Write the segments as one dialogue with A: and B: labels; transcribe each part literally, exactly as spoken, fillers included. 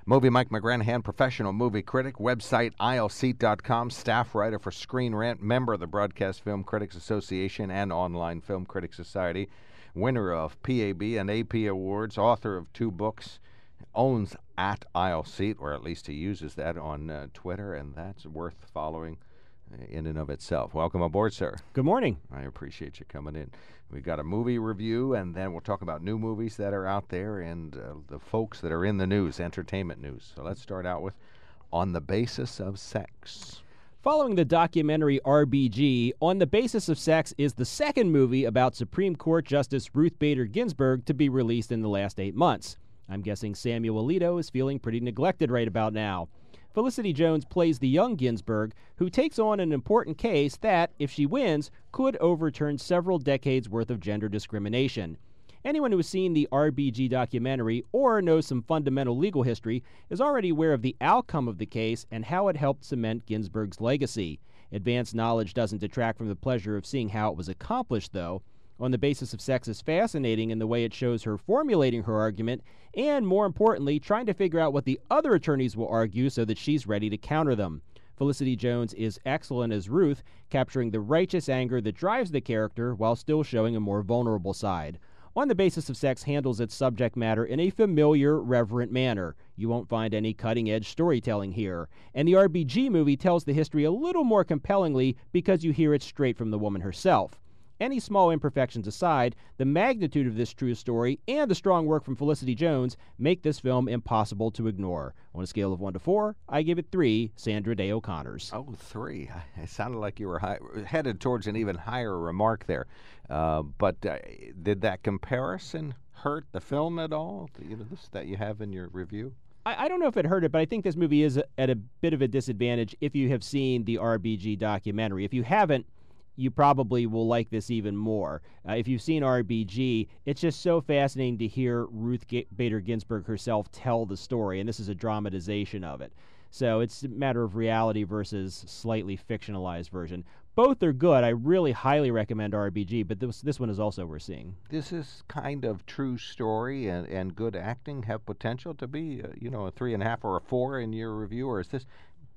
A: Movie Mike McGranahan, professional movie critic, website aisle seat dot com, staff writer for Screen Rant, member of the Broadcast Film Critics Association and Online Film Critics Society, winner of P A B and A P awards, author of two books, owns at Aisle Seat, or at least he uses that on uh, Twitter, and that's worth following in and of itself. Welcome aboard, sir.
B: Good morning.
A: I appreciate you coming in. We've got a movie review, and then we'll talk about new movies that are out there and uh, the folks that are in the news, entertainment news. So let's start out with On the Basis of Sex.
B: Following the documentary R B G, On the Basis of Sex is the second movie about Supreme Court Justice Ruth Bader Ginsburg to be released in the last eight months. I'm guessing Samuel Alito is feeling pretty neglected right about now. Felicity Jones plays the young Ginsburg, who takes on an important case that, if she wins, could overturn several decades' worth of gender discrimination. Anyone who has seen the R B G documentary or knows some fundamental legal history is already aware of the outcome of the case and how it helped cement Ginsburg's legacy. Advanced knowledge doesn't detract from the pleasure of seeing how it was accomplished, though. On the Basis of Sex is fascinating in the way it shows her formulating her argument and, more importantly, trying to figure out what the other attorneys will argue so that she's ready to counter them. Felicity Jones is excellent as Ruth, capturing the righteous anger that drives the character while still showing a more vulnerable side. On the Basis of Sex handles its subject matter in a familiar, reverent manner. You won't find any cutting-edge storytelling here. And the R B G movie tells the history a little more compellingly because you hear it straight from the woman herself. Any small imperfections aside, the magnitude of this true story and the strong work from Felicity Jones make this film impossible to ignore. On a scale of one to four, I give it three Sandra Day O'Connors.
A: Oh, three. It sounded like you were high, headed towards an even higher remark there. Uh, but uh, did that comparison hurt the film at all, you know, this, that you have in your review?
B: I, I don't know if it hurt it, but I think this movie is at a bit of a disadvantage if you have seen the R B G documentary. If you haven't, you probably will like this even more. Uh, if you've seen R B G, it's just so fascinating to hear Ruth G- Bader Ginsburg herself tell the story, and this is a dramatization of it. So it's a matter of reality versus slightly fictionalized version. Both are good. I really highly recommend R B G, but this this one is also worth seeing.
A: Does this kind of true story and, and good acting have potential to be, uh, you know, a three and a half or a four in your review, or is this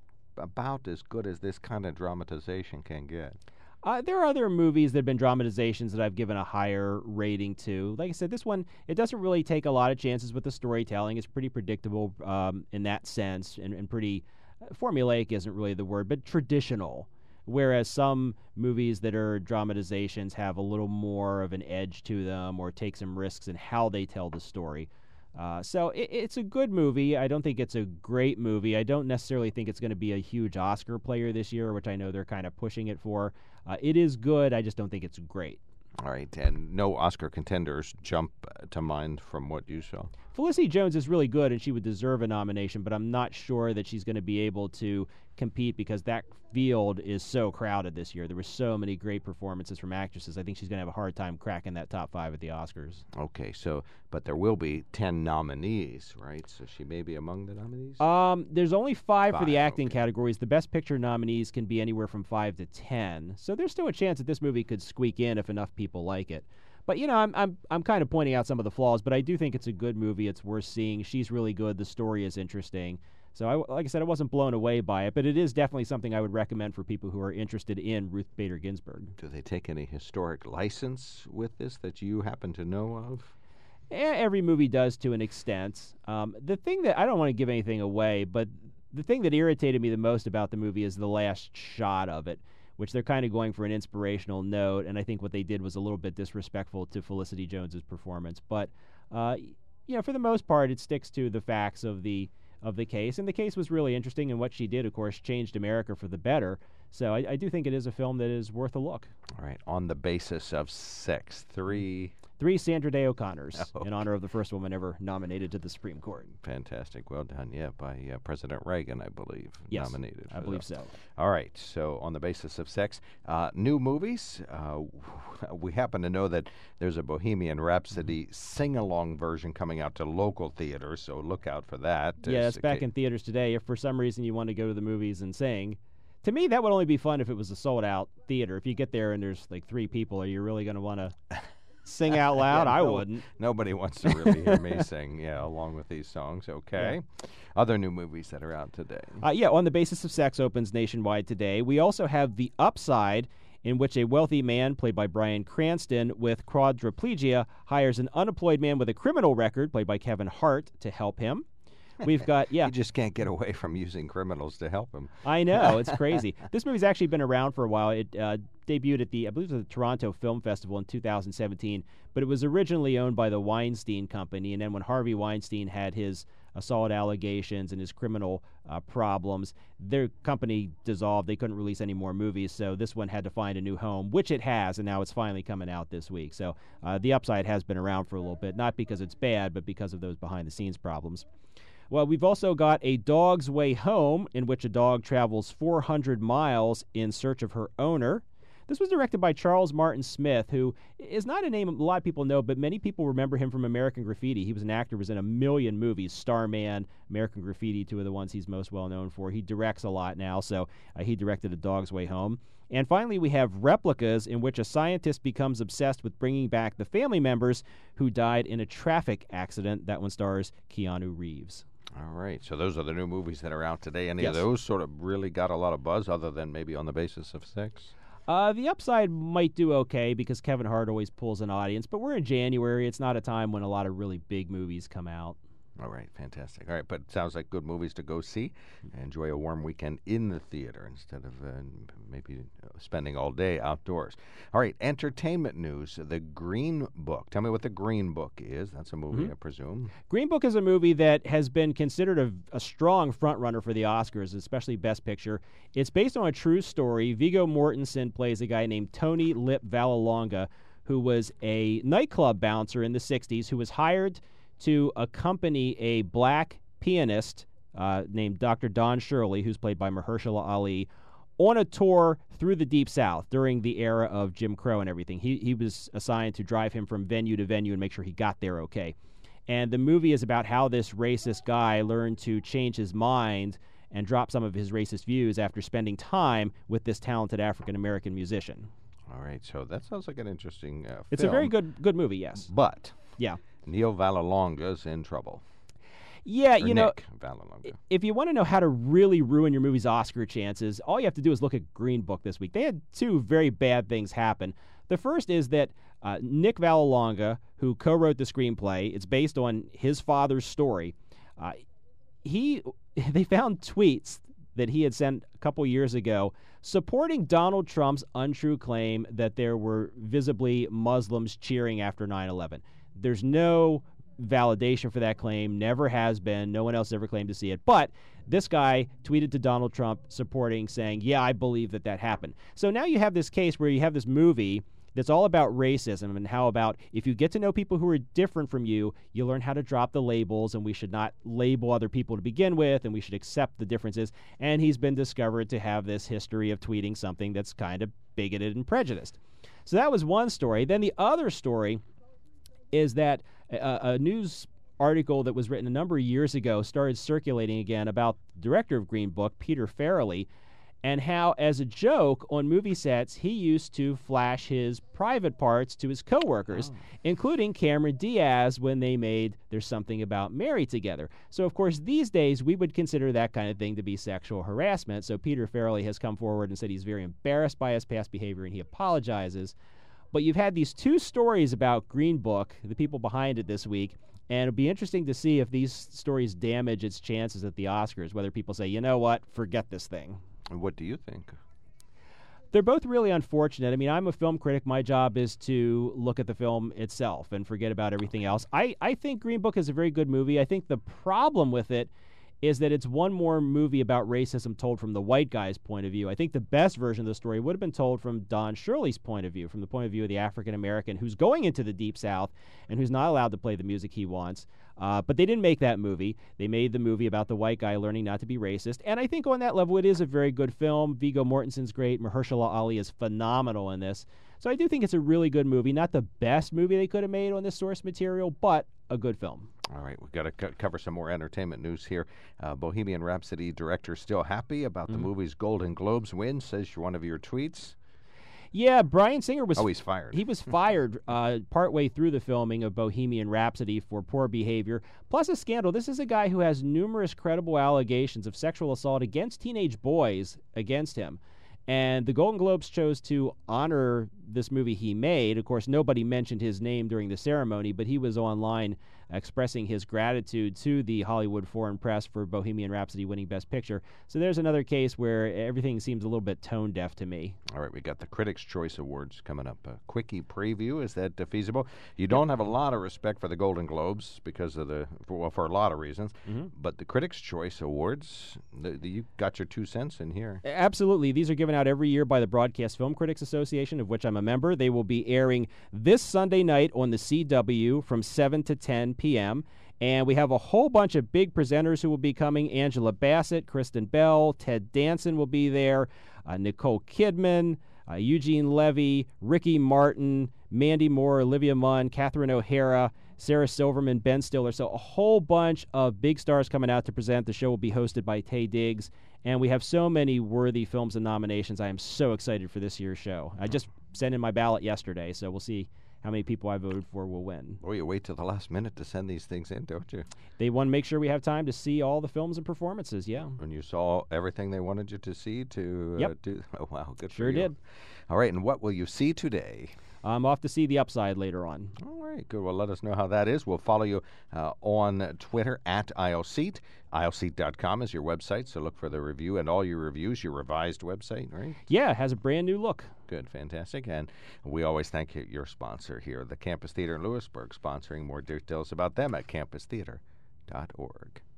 A: about as good as this kind of dramatization can get?
B: Uh, there are other movies that have been dramatizations that I've given a higher rating to. Like I said, this one, it doesn't really take a lot of chances with the storytelling. It's pretty predictable um, in that sense, and, and pretty uh, formulaic isn't really the word, but traditional. Whereas some movies that are dramatizations have a little more of an edge to them or take some risks in how they tell the story. Uh, so it, it's a good movie. I don't think it's a great movie. I don't necessarily think it's going to be a huge Oscar player this year, which I know they're kind of pushing it for. Uh, it is good. I just don't think it's great.
A: All right, and no Oscar contenders jump to mind from what you saw?
B: Felicity Jones is really good, and she would deserve a nomination, but I'm not sure that she's going to be able to compete because that field is so crowded this year. There were so many great performances from actresses. I think she's going to have a hard time cracking that top five at the Oscars.
A: Okay, so, but there will be ten nominees, right? So she may be among the nominees?
B: Um, there's only five,
A: Five,
B: for the acting
A: okay.
B: categories. The Best Picture nominees can be anywhere from five to ten. So there's still a chance that this movie could squeak in if enough people like it. But, you know, I'm I'm I'm kind of pointing out some of the flaws, but I do think it's a good movie. It's worth seeing. She's really good. The story is interesting. So, I, like I said, I wasn't blown away by it, but it is definitely something I would recommend for people who are interested in Ruth Bader Ginsburg.
A: Do they take any historic license with this that you happen to know of?
B: Every movie does to an extent. Um, the thing that, I don't want to give anything away, but the thing that irritated me the most about the movie is the last shot of it, which they're kind of going for an inspirational note, and I think what they did was a little bit disrespectful to Felicity Jones's performance. But, uh, you know, for the most part, it sticks to the facts of the of the case, and the case was really interesting, and what she did, of course, changed America for the better. So I, I do think it is a film that is worth a look.
A: All right, On the Basis of Sex, three...
B: Three Sandra Day O'Connors,
A: Oh, okay.
B: in honor of the first woman ever nominated to the Supreme Court.
A: Fantastic. Well done. Yeah, by uh, President Reagan, I believe,
B: Yes,
A: nominated.
B: I
A: for
B: believe
A: that.
B: so.
A: All right, so On the Basis of Sex, uh, new movies. Uh, we happen to know that there's a Bohemian Rhapsody sing-along version coming out to local theaters, so look out for that.
B: Yeah,
A: As
B: it's back
A: ca-
B: in theaters today. If for some reason you want to go to the movies and sing, to me that would only be fun if it was a sold-out theater. If you get there and there's like three people, are you really going to want to sing out loud?
A: Yeah,
B: I
A: no,
B: wouldn't.
A: Nobody wants to really hear me sing, yeah, along with these songs. Okay. Yeah. Other new movies that are out today.
B: Uh, yeah, On the Basis of Sex opens nationwide today. We also have The Upside, in which a wealthy man, played by Bryan Cranston, with quadriplegia, hires an unemployed man with a criminal record, played by Kevin Hart, to help him. We've got, yeah.
A: You just can't get away from using criminals to help him.
B: I know, it's crazy. This movie's actually been around for a while. It uh, debuted at the, I believe it was the Toronto Film Festival in two thousand seventeen, but it was originally owned by the Weinstein Company, and then when Harvey Weinstein had his assault allegations and his criminal uh, problems, their company dissolved. They couldn't release any more movies, so this one had to find a new home, which it has, and now it's finally coming out this week. So uh, The Upside has been around for a little bit, not because it's bad, but because of those behind-the-scenes problems. Well, we've also got A Dog's Way Home, in which a dog travels four hundred miles in search of her owner. This was directed by Charles Martin Smith, who is not a name a lot of people know, but many people remember him from American Graffiti. He was an actor, was in a million movies, Starman, American Graffiti, two of the ones he's most well known for. He directs a lot now, so uh, he directed A Dog's Way Home. And finally, we have Replicas, in which a scientist becomes obsessed with bringing back the family members who died in a traffic accident. That one stars Keanu Reeves.
A: All right, so those are the new movies that are out today. Any
B: Yes.
A: of those sort of really got a lot of buzz, other than maybe On the Basis of Sex?
B: Uh, the Upside might do okay because Kevin Hart always pulls an audience, but we're in January. It's not a time when a lot of really big movies come out.
A: All right, fantastic. All right, but it sounds like good movies to go see. Enjoy a warm weekend in the theater instead of uh, maybe spending all day outdoors. All right, entertainment news. The Green Book. Tell me what The Green Book is. That's a movie,
B: Mm-hmm.
A: I presume.
B: Green Book is a movie that has been considered a, a strong frontrunner for the Oscars, especially Best Picture. It's based on a true story. Viggo Mortensen plays a guy named Tony Lip Vallelonga, who was a nightclub bouncer in the sixties, who was hired to accompany a black pianist uh, named Doctor Don Shirley, who's played by Mahershala Ali, on a tour through the Deep South during the era of Jim Crow and everything. He he was assigned to drive him from venue to venue and make sure he got there okay. And the movie is about how this racist guy learned to change his mind and drop some of his racist views after spending time with this talented African-American musician.
A: All right, so that sounds like an interesting uh,
B: It's
A: film.
B: a very good good movie, yes.
A: But
B: Yeah.
A: Neil Vallelonga's in trouble.
B: Yeah,
A: Or
B: you know,
A: Nick Vallelonga.
B: if you want to know how to really ruin your movie's Oscar chances, all you have to do is look at Green Book this week. They had two very bad things happen. The first is that uh, Nick Vallelonga, who co-wrote the screenplay, it's based on his father's story. Uh, he, they found tweets that he had sent a couple years ago supporting Donald Trump's untrue claim that there were visibly Muslims cheering after nine eleven. There's no validation for that claim, never has been. No one else ever claimed to see it. But this guy tweeted to Donald Trump supporting, saying, yeah, I believe that that happened. So now you have this case where you have this movie that's all about racism and how about if you get to know people who are different from you, you learn how to drop the labels, and we should not label other people to begin with, and we should accept the differences. And he's been discovered to have this history of tweeting something that's kind of bigoted and prejudiced. So that was one story. Then the other story is that a, a news article that was written a number of years ago started circulating again about the director of Green Book, Peter Farrelly, and how, as a joke, on movie sets, he used to flash his private parts to his coworkers, oh. including Cameron Diaz when they made There's Something About Mary together. So, of course, these days, we would consider that kind of thing to be sexual harassment. So Peter Farrelly has come forward and said he's very embarrassed by his past behavior, and he apologizes. But you've had these two stories about Green Book, the people behind it this week, and it'll be interesting to see if these stories damage its chances at the Oscars, whether people say, you know what, forget this thing.
A: What do you think?
B: They're both really unfortunate. I mean, I'm a film critic. My job is to look at the film itself and forget about everything else. I, I think Green Book is a very good movie. I think the problem with it is that it's one more movie about racism told from the white guy's point of view. I think the best version of the story would have been told from Don Shirley's point of view, from the point of view of the African-American who's going into the Deep South and who's not allowed to play the music he wants. Uh, but they didn't make that movie. They made the movie about the white guy learning not to be racist. And I think on that level, it is a very good film. Viggo Mortensen's great. Mahershala Ali is phenomenal in this. So I do think it's a really good movie. Not the best movie they could have made on this source material, but a good film.
A: All right, we've got to co- cover some more entertainment news here. Uh, Bohemian Rhapsody director still happy about the
B: Mm-hmm.
A: movie's Golden Globes win, says one of your tweets.
B: Yeah, Bryan Singer was.
A: Oh, he's fired.
B: He was fired uh, partway through the filming of Bohemian Rhapsody for poor behavior, plus a scandal. This is a guy who has numerous credible allegations of sexual assault against teenage boys against him. And the Golden Globes chose to honor this movie he made. Of course, nobody mentioned his name during the ceremony, but he was online expressing his gratitude to the Hollywood Foreign Press for Bohemian Rhapsody winning Best Picture. So there's another case where everything seems a little bit tone deaf to me.
A: All right, we got the Critics' Choice Awards coming up. A quickie preview, is that uh, feasible? You don't have a lot of respect for the Golden Globes because of the, for, well, for a lot of reasons, mm-hmm. but the Critics' Choice Awards, the, the, you got your two cents in here.
B: Absolutely. These are given out every year by the Broadcast Film Critics Association, of which I'm a member. They will be airing this Sunday night on the C W from seven to ten p.m., and we have a whole bunch of big presenters who will be coming. Angela Bassett, Kristen Bell, Ted Danson will be there, uh, Nicole Kidman, uh, Eugene Levy, Ricky Martin, Mandy Moore, Olivia Munn, Catherine O'Hara, Sarah Silverman, Ben Stiller. So a whole bunch of big stars coming out to present. The show will be hosted by Taye Diggs, and we have so many worthy films and nominations. I am so excited for this year's show. I just sent in my ballot yesterday, so we'll see how many people I voted for will win.
A: Oh, you wait till the last minute to send these things in, don't you?
B: They want to make sure we have time to see all the films and performances, yeah.
A: And you saw everything they wanted you to see to
B: yep.
A: uh, do? Oh, wow, good
B: sure
A: for you.
B: Sure did.
A: All right, and what will you see today?
B: I'm off to see The Upside later on.
A: All right, good. Well, let us know how that is. We'll follow you uh, on Twitter at IOSeat. I O Seat dot com is your website, so look for the review and all your reviews, your revised website, right?
B: Yeah, it has a brand new look.
A: Good, fantastic. And we always thank you, your sponsor here, the Campus Theater in Lewisburg, sponsoring. More details about them at campus theater dot org.